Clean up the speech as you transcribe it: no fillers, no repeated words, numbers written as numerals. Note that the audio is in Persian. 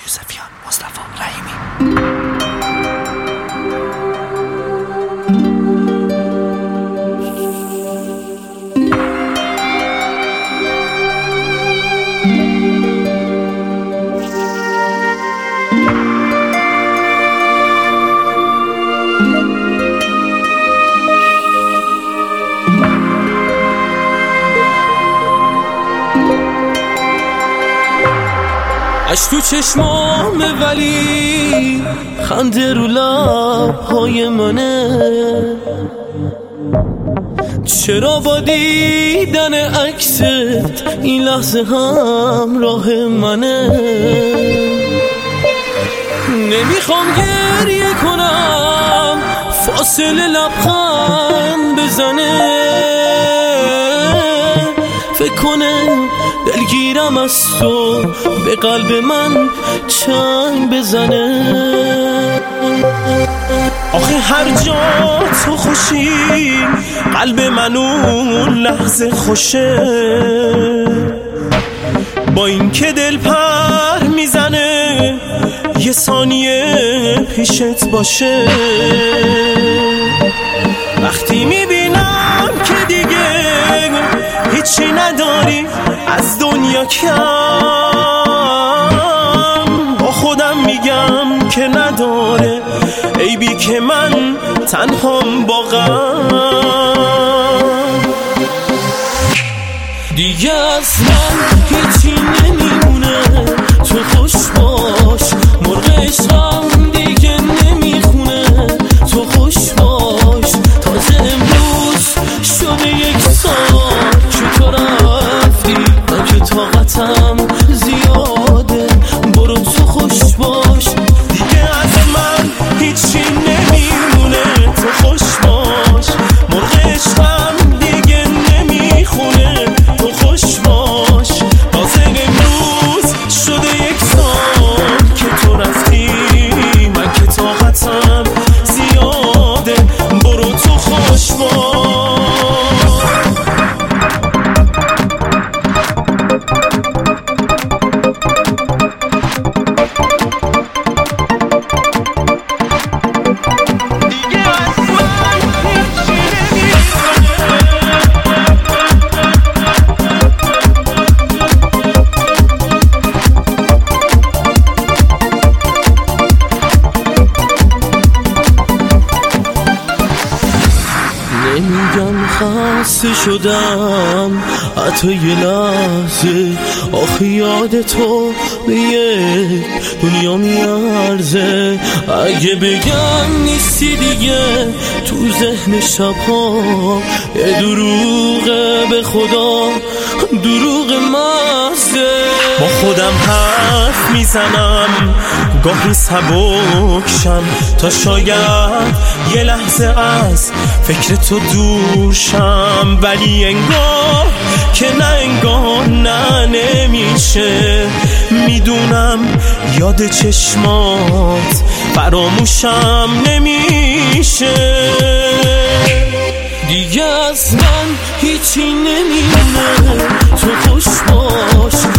یوسفیان، مصطفی رحیمی. اش تو چشمام ولی خنده رو لب‌های منه، چرا با دیدن عکست این لحظه همراه منه؟ نمیخوام گریه کنم فاصله لبخند بزنه، فکر کنه دلگیرم از تو به قلب من چنگ بزنه. آخه هر جا تو خوشی قلب من اون لحظه خوشه، با این که دل پر میزنه یه ثانیه پیشت باشه. وقتی میبینم که دیگه هیچی نداری از دنیا کم، با خودم میگم که نداره عیبی که من تنهام با غم. دیگه از من هیچی نمیمونه، تو خوش باش مرغ عشقم دیگه نمیخونه. تو خوش باش تازه امروز شده یک سال که تو رفتی، من که طاقتم زیاده، برو تو خوش باش. دیگه از من هیچی نمیمونه، تو خوش باش مرغ عشقم دیگه نمیخونه. تو خوش باش تازه امروز شده یک سال که تو رفتی، من که طاقتم زیاده، برو تو خوش باش. نمیگم خسته شدم حتی یه لحظه، آخه یاد تو به یک دنیا میارزه. اگه بگم نیستی دیگه تو ذهن شبها یه دروغه، به خدا دروغ مزه. با خودم حرف میزنم گاهی سبکشم تا شاید یه لحظه از فکر تو دورشم، ولی انگار که نه انگار نه نمیشه. میدونم یاد چشمات فراموشم نمیشه. دیگه از من هیچی نمیمونه، تو خوش باش